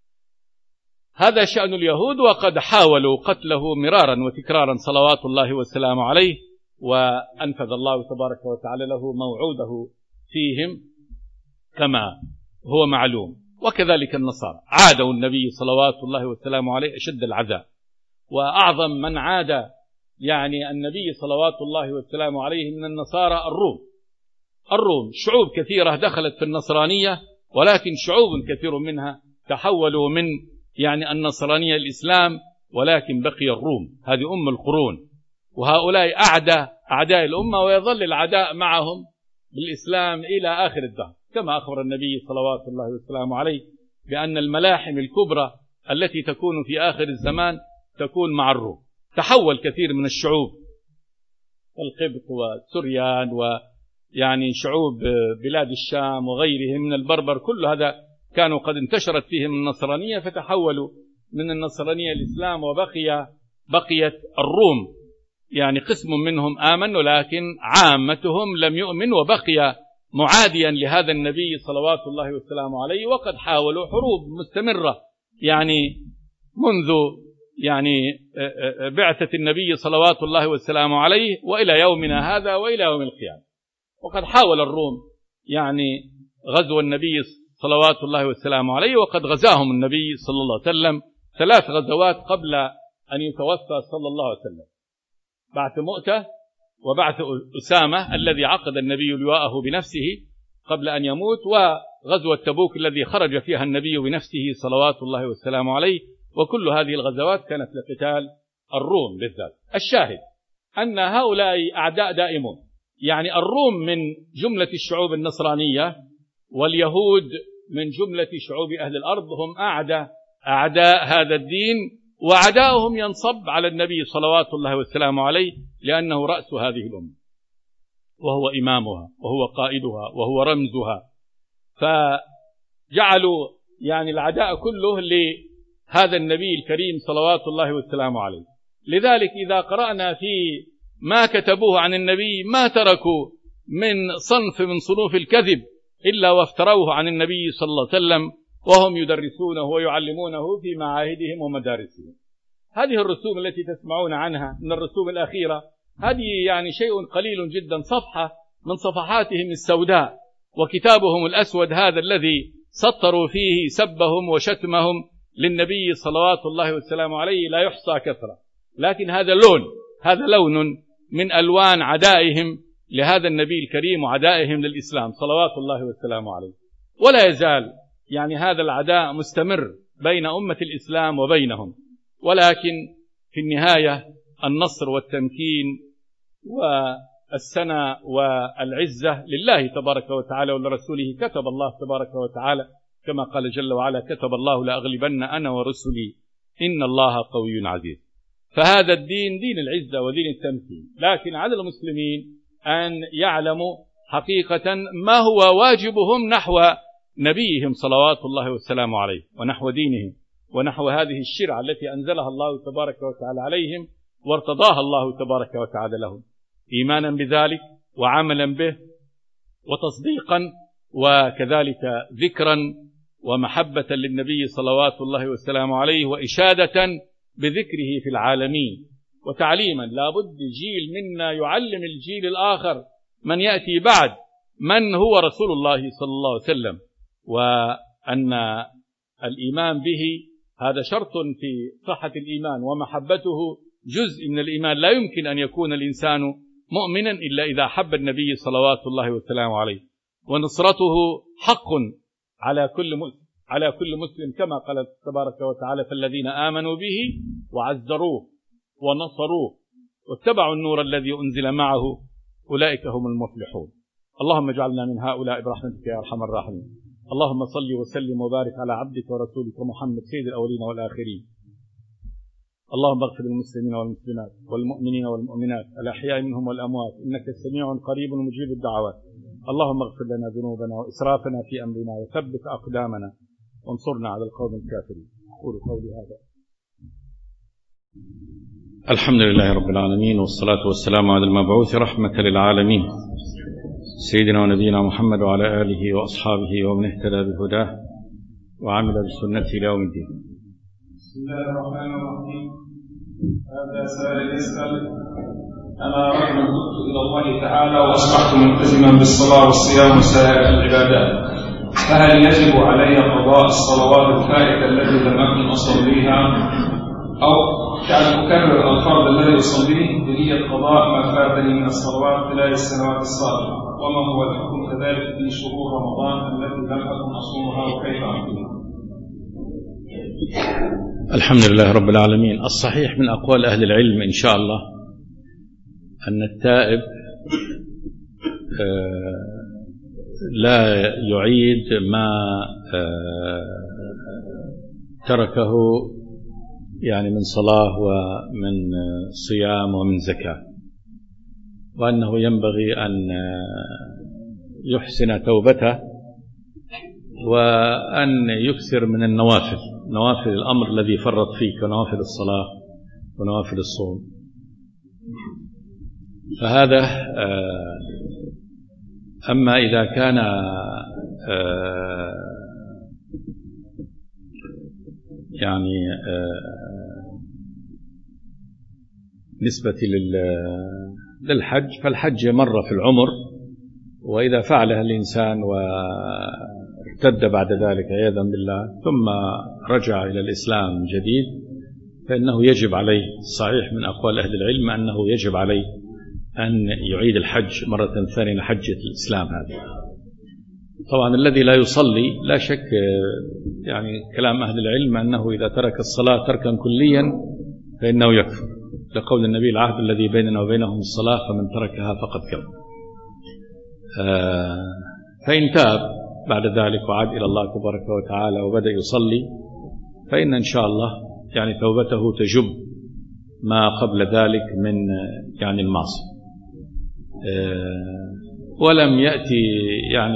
هذا شأن اليهود، وقد حاولوا قتله مرارا وتكرارا صلوات الله والسلام عليه، وأنفذ الله تبارك وتعالى له موعوده فيهم كما هو معلوم. وكذلك النصارى عادوا النبي صلوات الله والسلام عليه أشد العذاب، وأعظم من عاد يعني النبي صلوات الله والسلام عليه من النصارى الروم شعوب كثيرة دخلت في النصرانية، ولكن شعوب كثير منها تحولوا من يعني النصرانية الإسلام، ولكن بقي الروم، هذه أم القرون، وهؤلاء أعداء الأمة، ويظل العداء معهم بالإسلام إلى آخر الدهر، كما أخبر النبي صلوات الله والسلام عليه بأن الملاحم الكبرى التي تكون في آخر الزمان تكون مع الروم. تحول كثير من الشعوب، القبط والسريان ويعني شعوب بلاد الشام وغيرهم من البربر، كل هذا كانوا قد انتشرت فيهم النصرانية، فتحولوا من النصرانية الإسلام، بقيت الروم يعني قسم منهم آمن، ولكن عامتهم لم يؤمن، وبقي معاديا لهذا النبي صلوات الله والسلام عليه. وقد حاولوا حروب مستمرة يعني منذ يعني بعثة النبي صلوات الله والسلام عليه وإلى يومنا هذا وإلى يوم القيامة. وقد حاول الروم يعني غزو النبي صلوات الله والسلام عليه، وقد غزاهم النبي صلى الله عليه وسلم 3 غزوات قبل أن يتوفى صلى الله عليه وسلم: بعث مؤتة، وبعث أسامة الذي عقد النبي لواءه بنفسه قبل أن يموت، وغزوة تبوك الذي خرج فيها النبي بنفسه صلوات الله والسلام عليه. وكل هذه الغزوات كانت لقتال الروم بالذات. الشاهد أن هؤلاء أعداء دائمون، يعني الروم من جملة الشعوب النصرانية، واليهود من جملة شعوب أهل الأرض، هم أعداء هذا الدين، وعداؤهم ينصب على النبي صلوات الله والسلام عليه، لأنه رأس هذه الأمة، وهو إمامها، وهو قائدها، وهو رمزها. فجعلوا يعني العداء كله لهذا النبي الكريم صلوات الله والسلام عليه. لذلك إذا قرأنا في ما كتبوه عن النبي ما تركوا من صنف من صنوف الكذب إلا وافتروه عن النبي صلى الله عليه وسلم، وهم يدرسونه ويعلمونه في معاهدهم ومدارسهم. هذه الرسوم التي تسمعون عنها من الرسوم الأخيرة، هذه يعني شيء قليل جدا، صفحة من صفحاتهم السوداء، وكتابهم الأسود هذا الذي سطروا فيه سبهم وشتمهم للنبي صلوات الله والسلام عليه لا يحصى كثرة. لكن هذا لون من ألوان عدائهم لهذا النبي الكريم وعدائهم للإسلام صلوات الله والسلام عليه. ولا يزال يعني هذا العداء مستمر بين أمة الإسلام وبينهم، ولكن في النهاية النصر والتمكين والسنة والعزة لله تبارك وتعالى ولرسوله. كتب الله تبارك وتعالى كما قال جل وعلا: كتب الله لأغلبن أنا ورسلي إن الله قوي عزيز. فهذا الدين دين العزة ودين التمكين، لكن على المسلمين أن يعلموا حقيقة ما هو واجبهم نحو نبيهم صلوات الله والسلام عليه، ونحو دينهم، ونحو هذه الشرعة التي أنزلها الله تبارك وتعالى عليهم وارتضاها الله تبارك وتعالى لهم، إيمانا بذلك وعملا به وتصديقا، وكذلك ذكرا ومحبة للنبي صلوات الله والسلام عليه، وإشادة بذكره في العالمين، وتعليما. لابد جيل منا يعلم الجيل الآخر من يأتي بعد من هو رسول الله صلى الله عليه وسلم، وأن الإيمان به هذا شرط في صحة الإيمان، ومحبته جزء من الإيمان. لا يمكن أن يكون الإنسان مؤمنا إلا إذا حب النبي صلوات الله والسلام عليه، ونصرته حق على كل مسلم كما قال تبارك وتعالى: فالذين آمنوا به وعزروه ونصروه واتبعوا النور الذي أنزل معه أولئك هم المفلحون. اللهم اجعلنا من هؤلاء برحمتك يا أرحم الراحمين. اللهم صل وسلم وبارك على عبدك ورسولك محمد سيد الأولين والآخرين. اللهم اغفر للمسلمين والمسلمات والمؤمنين والمؤمنات الأحياء منهم والأموات، إنك سميع قريب مجيب الدعوات. اللهم اغفر لنا ذنوبنا وإسرافنا في أمرنا، وثبت أقدامنا وانصرنا على القوم الكافرين. أقول قولي هذا. الحمد لله رب العالمين، والصلاة والسلام على المبعوث رحمة للعالمين سيدنا ونبينا محمد وعلى آله وأصحابه ومن اهتدى بهداه وعمل بسنته إلى يوم الدين. بسم الله الرحمن الرحيم. هذا سائل يسأل: أنا رجل تبت إلى الله تعالى وأصبحت ملتزما بالصلاة والصيام وسائر العبادات، فهل يجب علي قضاء الصلوات الفائتة التي لم أكن أصليها، أو جعل أكرر الفرض الذي يصليه بنية قضاء ما فاتني من الصلوات خلال السنوات السابقة، وما هو الحكم كذلك في شهور رمضان التي لم أكن أصومها وكيف أقضيها؟ الحمد لله رب العالمين. الصحيح من أقوال أهل العلم إن شاء الله أن التائب لا يعيد ما تركه يعني من صلاة ومن صيام ومن زكاة، وأنه ينبغي أن يحسن توبته وأن يكثر من النوافل، نوافل الأمر الذي فرط فيه كنوافل الصلاة ونوافل الصوم. فهذا أما إذا كان يعني نسبة للحج، فالحج مرة في العمر، وإذا فعلها الإنسان وارتد بعد ذلك عياذا بالله ثم رجع إلى الإسلام جديد فإنه يجب عليه، صحيح من أقوال أهل العلم أنه يجب عليه أن يعيد الحج مرة ثانية لحجة الإسلام. هذا طبعا الذي لا يصلي لا شك، يعني كلام أهل العلم أنه إذا ترك الصلاة تركا كليا فإنه يكفر، لقول النبي العهد الذي بيننا وبينهم الصلاة فمن تركها فقد كفر. فإن تاب بعد ذلك وعاد إلى الله تبارك وتعالى وبدأ يصلي فإن إن شاء الله يعني توبته تجب ما قبل ذلك من يعني المعصية. ولم يأتي يعني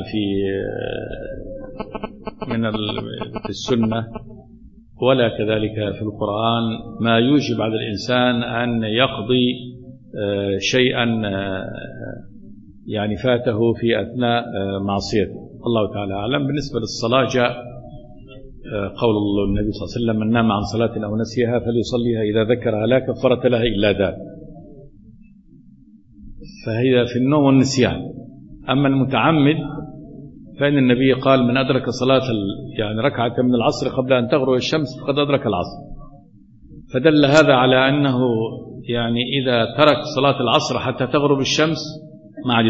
في السنة ولا كذلك في القرآن ما يوجب على الإنسان أن يقضي شيئا يعني فاته في أثناء معصيته. الله تعالى أعلم. بالنسبة للصلاة جاء قول النبي صلى الله عليه وسلم: من نام عن صلاة أو نسيها فليصليها إذا ذكرها لا كفارة لها إلا ذلك. فهي في النوم والنسيان. أما المتعمد فإن النبي قال: من أدرك صلاة يعني ركعة من العصر قبل أن تغرب الشمس فقد أدرك العصر. فدل هذا على أنه يعني إذا ترك صلاة العصر حتى تغرب الشمس ما عاد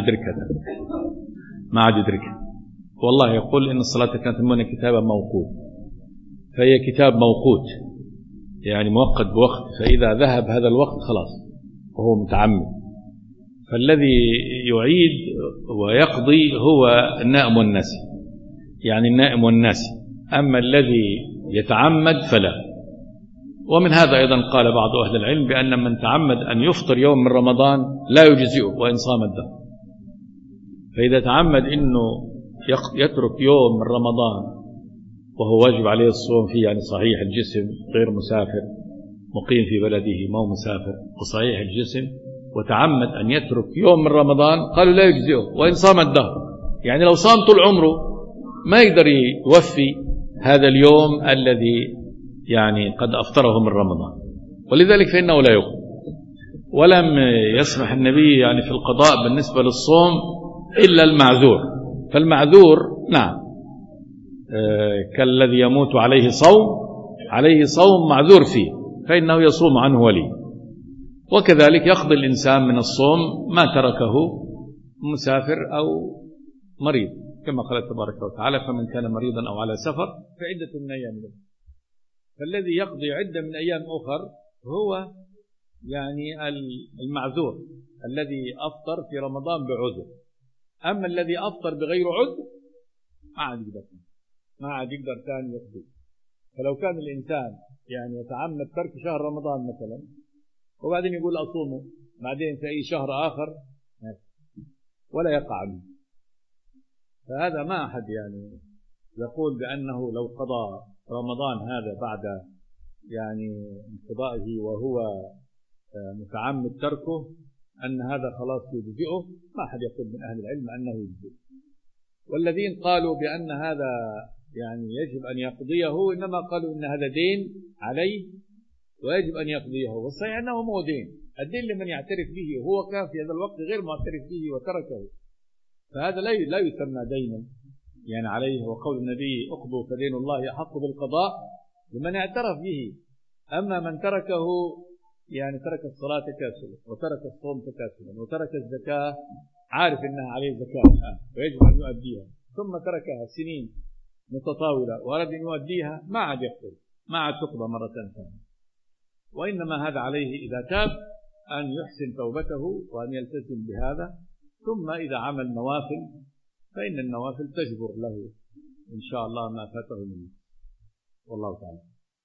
يدركها. والله يقول إن الصلاة كانت تسمون كتابا موقوت، فهي كتاب موقوت يعني موقت بوقت، فإذا ذهب هذا الوقت خلاص وهو متعمد. فالذي يعيد ويقضي هو النائم والناسي، يعني النائم والناسي. أما الذي يتعمد فلا. ومن هذا أيضا قال بعض أهل العلم بأن من تعمد أن يفطر يوم من رمضان لا يجزئه وإن صام الدهر. فإذا تعمد أنه يترك يوم من رمضان وهو واجب عليه الصوم فيه، يعني صحيح الجسم غير مسافر مقيم في بلده ما هو مسافر وصحيح الجسم، وتعمد أن يترك يوم من رمضان قالوا لا يجزئه وإن صام الدهر. يعني لو صام طول عمره ما يقدر يوفي هذا اليوم الذي يعني قد أفطره من رمضان، ولذلك فإنه لا يقضي. ولم يسمح النبي يعني في القضاء بالنسبة للصوم إلا المعذور. فالمعذور نعم كالذي يموت عليه صوم معذور فيه فإنه يصوم عنه ولي. وكذلك يقضي الإنسان من الصوم ما تركه مسافر أو مريض، كما قال تبارك وتعالى: فمن كان مريضا أو على سفر فعدة من أيام أخرى. فالذي يقضي عدة من أيام أخر هو يعني المعذور الذي أفطر في رمضان بعذر. أما الذي أفطر بغير عذر ما عاد يقدر ثاني يقضي. فلو كان الإنسان يعني يتعمد ترك شهر رمضان مثلا وبعدين يقول أصومه بعدين في أي شهر آخر ولا يقع منه، فهذا ما أحد يعني يقول بأنه لو قضى رمضان هذا بعد يعني انقضائه وهو متعمد تركه أن هذا خلاص يجزئه. ما أحد يقول من أهل العلم أنه يجزئه. والذين قالوا بأن هذا يعني يجب أن يقضيه إنما قالوا إن هذا دين عليه ويجب أن يقضيه، والصحيح أنه مو دين. الدين لمن يعترف به وهو كان في هذا الوقت غير معترف به وتركه، فهذا لا يسمى دينا يعني عليه. وقول النبي: اقضوا فدين الله أحق بالقضاء لمن اعترف به. أما من تركه يعني ترك الصلاة تكاسلا، وترك الصوم تكاسلا، وترك الزكاة عارف أنها عليه زكاة الآن ويجب أن يؤديها، ثم تركها سنين متطاولة وأراد أن يؤديها، ما عاد يقبل، ما عاد تقضى مرة ثانية. وإنما هذا عليه إذا تاب أن يحسن توبته وأن يلتزم بهذا، ثم إذا عمل نوافل فإن النوافل تجبر له إن شاء الله ما فاته منه. والله تعالى.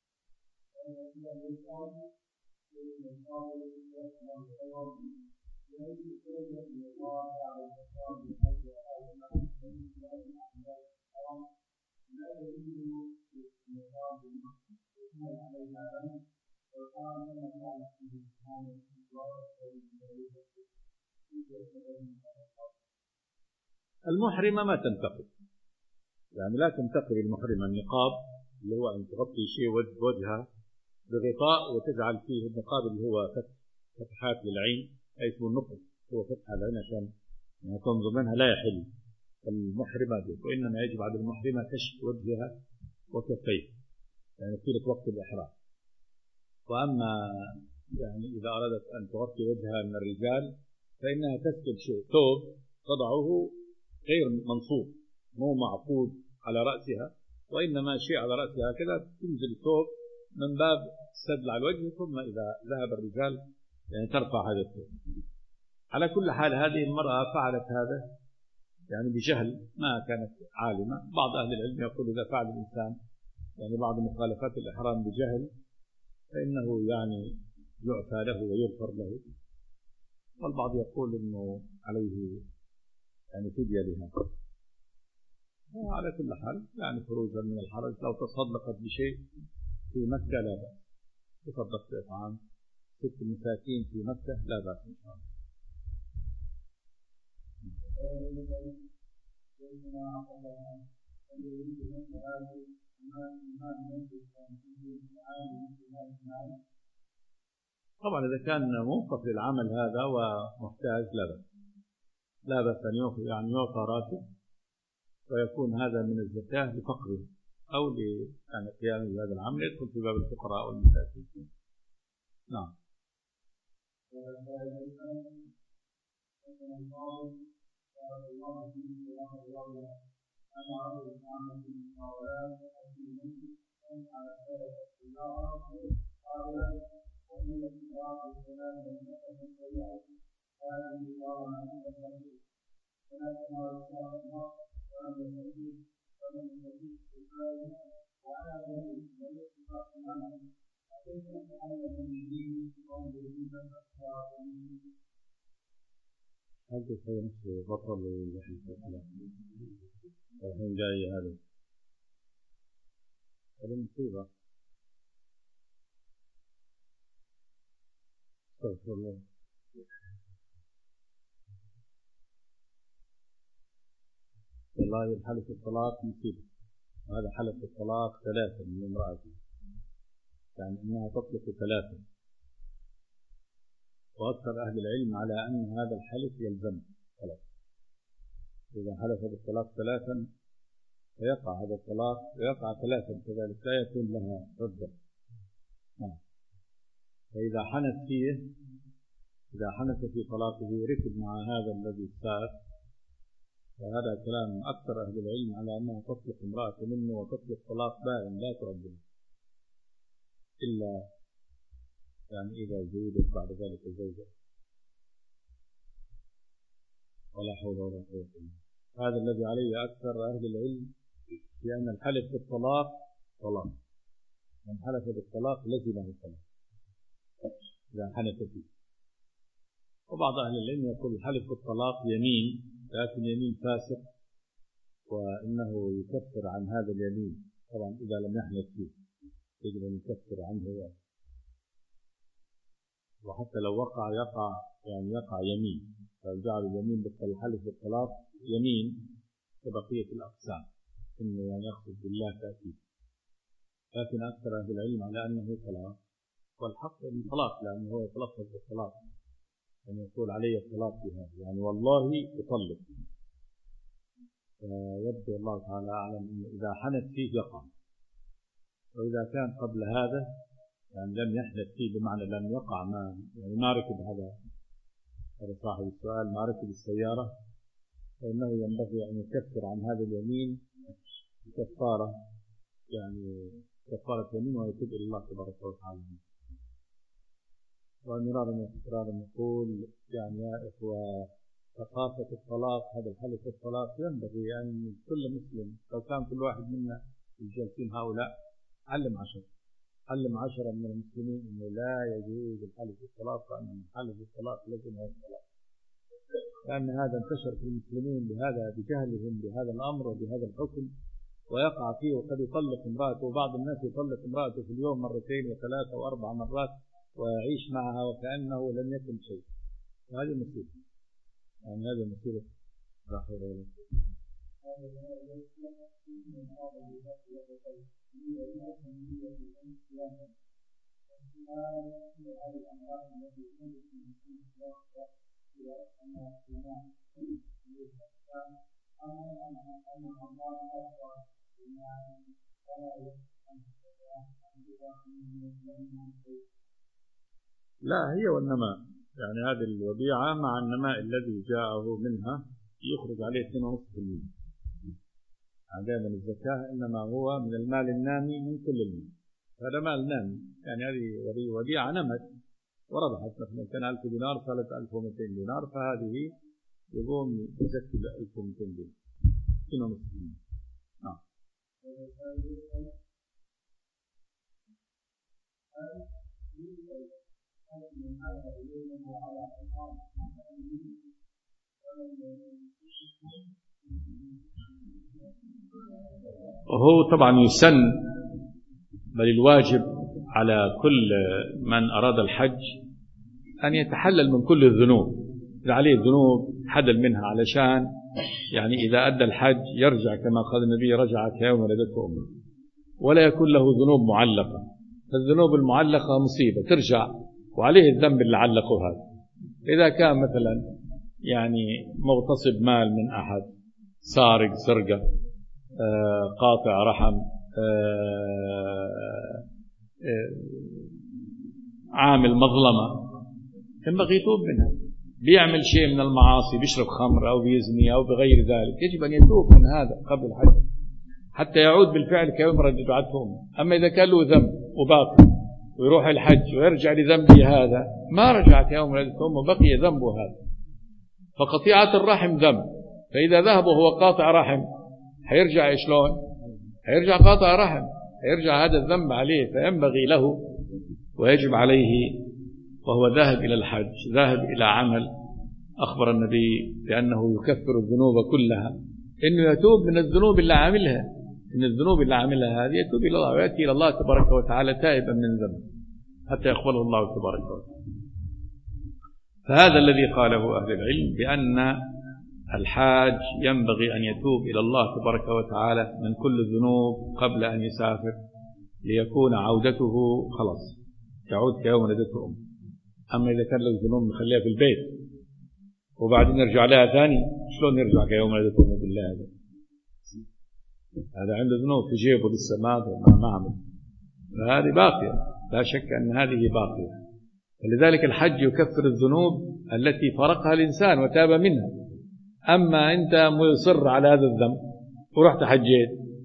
المحرمة ما تنتقد، يعني لا تنتقد المحرمة النقاب اللي هو أن تغطي شيء وجهها بغطاء وتجعل فيه النقاب اللي هو فتحات للعين، أي اسمه النقب، هو فتحة العين عشان يعني تنظر منها، لا يحل المحرمة دي. وإنما يجب على المحرمة كشف وجهها وكفيه يعني طيلة وقت الإحرام. وأما يعني إذا أرادت أن تغطي وجهها من الرجال فإنها تسكب شيء، ثوب تضعه غير منصوب، مو معقود على رأسها، وإنما شيء على رأسها كذا، تنزل ثوب من باب السد على الوجه، ثم إذا ذهب الرجال يعني ترفع هذا الثوب. على كل حال هذه المرأة فعلت هذا يعني بجهل، ما كانت عالمة. بعض أهل العلم يقول إذا فعل الإنسان يعني بعض مخالفات الإحرام بجهل فإنه يعني يعفى له ويغفر له، والبعض يقول إنه عليه يعني فدية لها. على كل حال يعني خروجا من الحرج، لو تصدقت بشيء في مكة لا بأس، تصدق بإطعام 6 مساكين في مكة لا بأس إن شاء الله. طبعا إذا كان موقف للعمل هذا ومحتاج لا بأس أن يعني يعطى راتب ويكون هذا من الزكاة لفقره أو يعني قيامه بهذا العمل، يدخل في باب الفقراء والمساكين. نعم. هل تسوي نفسه بطل الحين جاي هذا المصيبة؟ استغفر الله. والله الحلف الطلاق مصيبة، وهذا حلف الطلاق 3 من امرأته، يعني أنها تطلق 3، وأكثر أهل العلم على أن هذا الحلف يلزم خلاص. إذا حلف بالطلاق 3 فيقع هذا الطلاق ويقع 3 كذلك، لا يكون لها ردة. فإذا حنث في طلاقه وركب مع هذا الذي فات، فهذا كلام أكثر أهل العلم على أنها تطلق امرأة منه وتطلق طلاق بائن لا تردد إلا يعني إذا زوجت بعد ذلك الزوجة، ولا حول ولا قوة إلا بالله. هذا الذي عليه أكثر أهل العلم، لأن الحلف بالطلاق طلاق، من حلف بالطلاق لزمه الطلاق إذا حنث فيه. وبعض أهل العلم يقول الحلف بالطلاق يمين، لكن يمين فاسق، وإنه يكفر عن هذا اليمين طبعا إذا لم يحنث فيه، يجب أن يكفر عنه، وحتى لو وقع يقع يمين، فجعل اليمين بالحلف بالطلاق يمين كبقية الأقسام، إنه يعني يقصد بالله تأكيد. لكن أكثر أهل العلم على أنه طلاق، والحق أنه طلاق، لأنه هو يتلفظ بالطلاق، يعني يقول علي الطلاق بهذا، يعني والله يطلق. يبدو الله تعالى أعلم أنه إذا حنث فيه يقع، وإذا كان قبل هذا يعني لم يحدث فيه بمعنى لم يقع ما ركب هذا صاحب السؤال ما ركب السيارة، فإنه ينبغي أن يكفر عن هذا اليمين كفارة، يعني كفارة يمين ويتوب إلى الله تبارك وتعالى. ومرارا وتكرارا نقول يعني يا إخوة ثقافة الطلاق، هذا الحلف الطلاق ينبغي أن كل مسلم لو كان كل واحد منا الجالسين هؤلاء علم 10 من المسلمين أنه لا يجوز الحلف بالطلاق، وأن حلف الطلاق لازم هو الطلاق، لأن هذا انتشر في المسلمين بجهلهم بهذا الأمر وبهذا الحكم، ويقع فيه وقد يطلق امرأته، وبعض الناس يطلق امرأته في اليوم 2 و3 و4 مرات ويعيش معها وكأنه لم يكن شيء، وهذه مصيبة، يعني هذه مصيبة لا حول ولا قوة. لا هي والنماء، يعني هذه الوديعة مع النماء الذي جاءه منها يخرج عليه 2.5%. دائما الزكاة إنما هو من المال النامي من كل المال، هذا مال نامي، يعني هذه وديعة نمت وربحت، مثلا كان 1000 دينار صارت 1200 دينار، فهذه يقوم يزكي 1200 دينار 2.5%. نعم. وهو طبعا يسن، بل الواجب على كل من أراد الحج أن يتحلل من كل الذنوب، إذا عليه ذنوب حدل منها، علشان يعني إذا أدى الحج يرجع كما قال النبي رجع كيوم ولدته أمه، ولا يكون له ذنوب معلقة، فالذنوب المعلقة مصيبة ترجع وعليه الذنب اللي علقه هذا. إذا كان مثلا يعني مغتصب مال من أحد، سارق سرقة، قاطع رحم، عامل مظلمة، ينبغي يتوب منها. بيعمل شيء من المعاصي، بيشرب خمر أو بيزني أو بغير ذلك، يجب أن يتوب من هذا قبل الحج حتى يعود بالفعل كيوم رجعته أمه. أما إذا كان له ذنب وباقي ويروح الحج ويرجع لذنبه هذا، ما رجع كيوم رجعته أمه، بقي ذنبه هذا. فقطيعة الرحم ذنب، فإذا ذهب وهو قاطع رحم هيرجع شلون؟ هيرجع قاطع رحم، هيرجع هذا الذنب عليه، فينبغي له ويجب عليه وهو ذاهب إلى الحج، ذاهب إلى عمل أخبر النبي بأنه يكفر الذنوب كلها، إنه يتوب من الذنوب اللي عاملها، من الذنوب اللي عاملها هذه يتوب إلى الله ويأتي إلى الله تبارك وتعالى تائبا من ذنب حتى يقبله الله تبارك وتعالى. فهذا الذي قاله أهل العلم بأن الحاج ينبغي أن يتوب إلى الله تبارك وتعالى من كل الذنوب قبل أن يسافر، ليكون عودته خلاص يعود كيوم ولدته أمه. أما إذا كان له ذنوب مخليها في البيت وبعدين يرجع لها ثاني، شلون يرجع كيوم ولدته أمه بالله؟ هذا عنده ذنوب في جيبه لسه ما عمل، فهذه باقية، لا شك أن هذه باقية. فلذلك الحج يكفر الذنوب التي فرقها الإنسان وتاب منها. أما أنت مصر على هذا الذنب ورحت حجيت،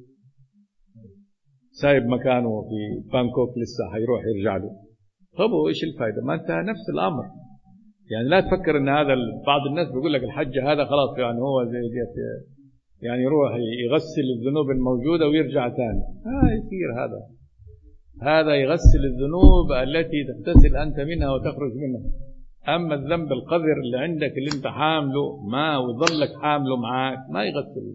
سايب مكانه في بانكوك لسه حيروح يرجع له، طب وإيش الفائدة؟ ما أنت نفس الأمر. يعني لا تفكر أن هذا، بعض الناس بيقول لك الحج هذا خلاص يعني هو زي يعني يروح يغسل الذنوب الموجودة ويرجع ثاني، يصير هذا يغسل الذنوب التي تغتسل أنت منها وتخرج منها. أما الذنب القذر اللي عندك اللي أنت حامله ما وظلك حامله معاك ما يغسل،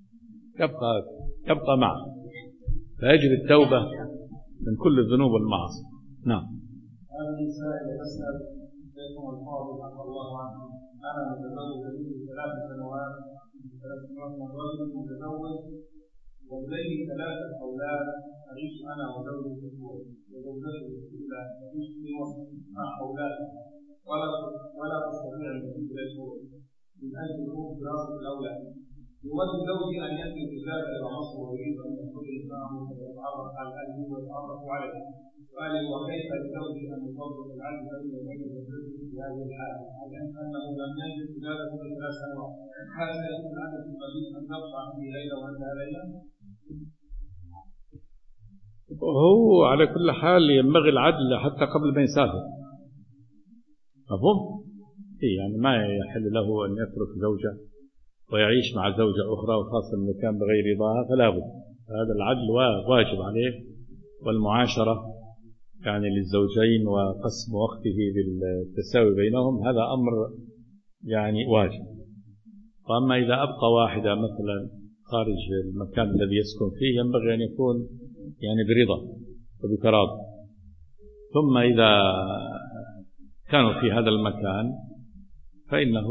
يبقى معك، فيجب التوبة من كل الذنوب والمعاصي. نعم. هذه سائلة تسأل بينكم الفاضل رضي الله عنه، أنا متزوج لي 3 سنوات من رجل متزوج ولديه 3 أولاد، أعيش أنا وزوجي في الكويت وزوجته الأولى تعيش في مصر مع أولادها ولا تستطيع أن تجيب إلى الكويت من أجل ظروف دراسة الأولاد، يود زوجي أن ينزل رجال إلى مصر ويريد أن يدخل معه ويتعرف على أهله ويتعرف عليه. سؤالي وكيف لزوجي أن يطبق العدل بينه وبين زوجته في هذه الحالة؟ هل أنه لم ينزل رجاله في 3 سنوات؟ هل سيكون العدل في المبيت أن تبقى عندي ليلة وعندها ليلة؟ هو على كل حال ينبغي العدل حتى قبل ما يسافر. مفهوم؟ يعني ما يحل له أن يترك زوجة ويعيش مع زوجة أخرى وخاصة إذا كان بغير رضاها، فلا بد هذا العدل واجب عليه، والمعاشرة يعني للزوجين وقسم وقته بالتساوي بينهم هذا أمر يعني واجب. وأما إذا أبقى واحدة مثلا خارج المكان الذي يسكن فيه ينبغي أن يكون يعني برضا وبتراضي، ثم إذا كانوا في هذا المكان فإنه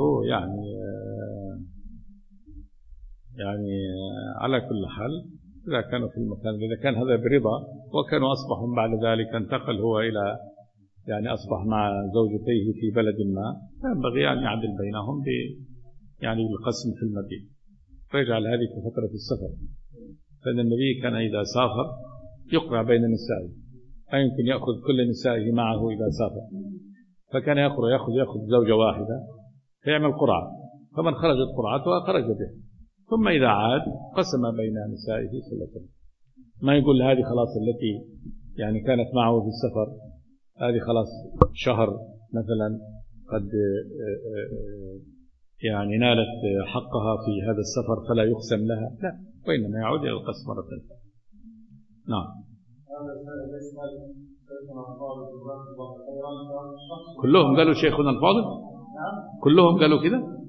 يعني على كل حال إذا كانوا في المكان إذا كان هذا برضا وكانوا أصبحوا بعد ذلك انتقل هو إلى يعني أصبح مع زوجتيه في بلد ما، فينبغي أن يعدل بينهم يعني بالقسم في المبيت، فيجعل هذه في فترة السفر، فإن النبي كان إذا سافر يقرع بين نسائه، لا يمكن يأخذ كل نسائه معه إذا سافر، فكان يأخذ زوجة واحدة فيعمل قرعة، فمن خرجت قرعتها خرج به، ثم إذا عاد قسم بين نسائه صلى الله عليه وسلم. ما يقول هذه خلاص التي يعني كانت معه في السفر هذه خلاص شهر مثلا قد يعني نالت حقها في هذا السفر فلا يقسم لها، لا، وإنما يعود إلى القسم مرة ثانية. نعم. كلهم قالوا شيخنا الفاضل؟ كلهم قالوا كذا؟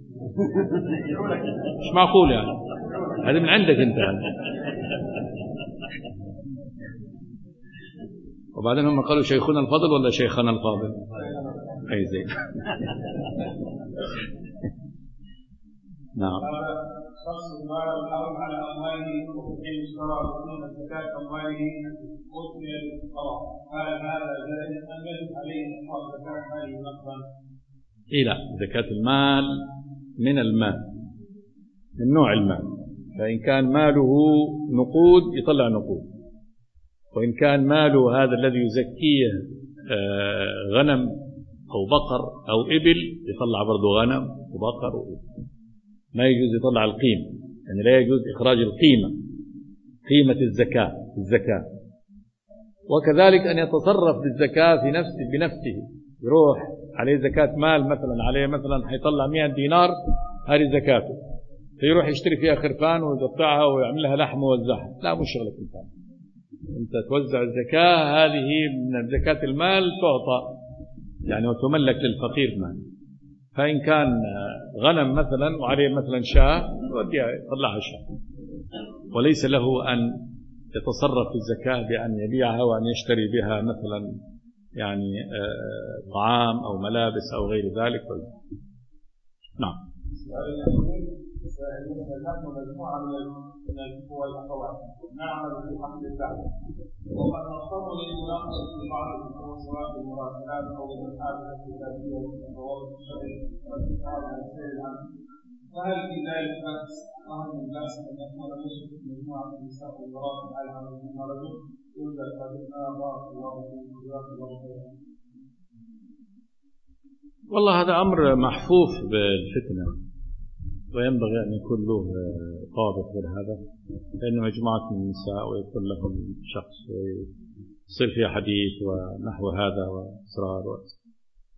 مش معقول يعني، هذا من عندك انت يعني. وبعدين هم قالوا شيخنا الفاضل ولا شيخنا الفاضل؟ اي زين. نعم. شخص مال الحرم على امواله وحين اشترى بقيمه زكاه امواله قتل للفقراء، هل هذا جائز ام يجب عليه اخراج زكاه ماله نقدا؟ لا، زكاه المال من المال، من نوع المال، فإن كان ماله نقود يطلع نقود، وإن كان ماله هذا الذي يزكيه غنم أو بقر أو إبل يطلع برضو غنم وبقر وإبل. ما يجوز يطلع القيمة، يعني لا يجوز إخراج القيمة، قيمة الزكاة. وكذلك أن يتصرف بالزكاة بنفسه، يروح عليه زكاة مال مثلا، عليه مثلا حيطلع 100 دينار هذه زكاته، فيروح يشتري فيها خرفان ويقطعها ويعملها لحم ووزعها، لا، مش شغلك انت توزع الزكاة هذه من زكاة المال تعطى يعني وتملك للفقير مال. فإن كان غنم مثلا وعليه مثلا شاة يوديها يطلعها شاة، وليس له أن يتصرف في الزكاة بأن يبيعها وأن يشتري بها مثلا يعني طعام أو ملابس أو غير ذلك. نعم. نحن مجموعة من الإخوة والأخوات نعمل في حقل البعث، وقد نضطر للمناقشة في بعض الأمور سواء في المراسلات أو بالمحادثة الكتابية والروابط الشرعية والاتفاق على سير العمل، فهل في ذلك بأس من الناس أن يكون يشرك مجموعة من النساء والمرأة على عمل رجل يوجد قادمنا بارك الله فيكم وجزاكم الله خيرا؟ والله هذا أمر محفوف بالفتنة، وينبغي أن يكون له ضابط غير هذا، لأن مجموعة من النساء ويكون لهم شخص ويصير فيها حديث ونحو هذا وإصرار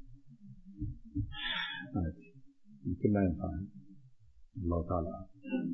يمكن لا ينفع. الله تعالى.